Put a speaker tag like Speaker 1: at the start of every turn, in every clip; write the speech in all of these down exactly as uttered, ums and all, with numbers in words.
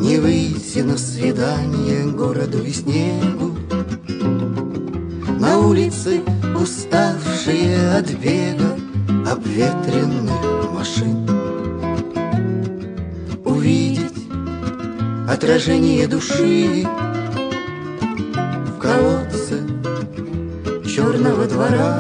Speaker 1: Не выйти на свидание городу и снегу. На улице уставшие от бега обветренных машин. Увидеть отражение души в колодце черного двора.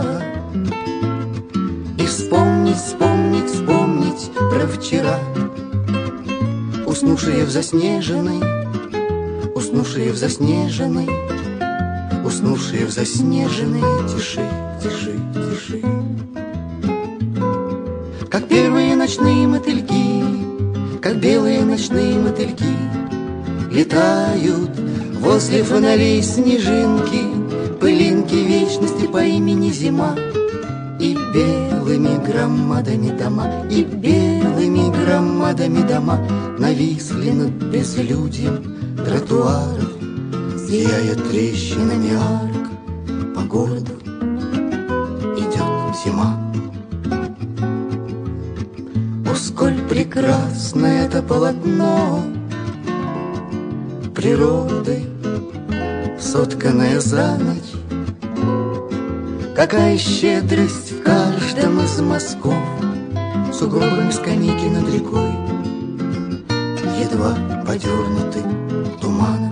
Speaker 1: И вспомнить, вспомнить, вспомнить про вчера. Уснувшие в заснеженной, уснувшие в заснеженной, уснувшие в заснеженной тиши, тиши, тиши. Как первые ночные мотыльки, как белые ночные мотыльки, летают возле фонарей снежинки, пылинки вечности по имени зима. И белыми громадами дома, и белыми громадами дома нависли над безлюдьем тротуаров, сияя трещинами арок. По городу идет зима. О, сколь прекрасно это полотно природы, сотканное за ночь. Какая щедрость в каждом из мазков, сугробами скамейки над рекой, едва подернуты туманом.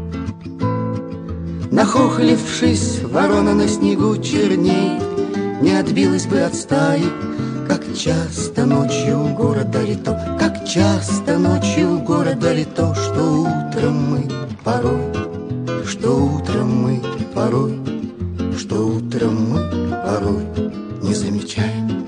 Speaker 1: Нахохлившись, ворона на снегу черней, не отбилась бы от стаи. Как часто ночью у города лето, как часто ночью у города лето, что утром мы порой, что утром мы порой, что утром мы порой не замечаем.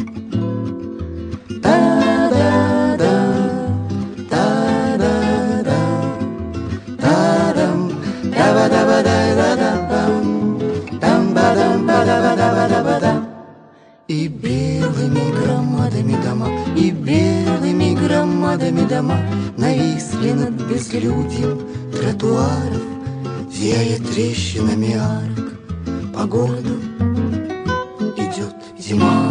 Speaker 1: Та-да-да, та-да-да, та-дам, та-ба-да-ба-да-да-да-бам, там-ба-дам-ба-да-ба-да-ба-да-ба-да. И белыми громадами дома, и белыми громадами дома нависли над безлюдьем тротуаров, зияя трещинами арок. По городу идет зима.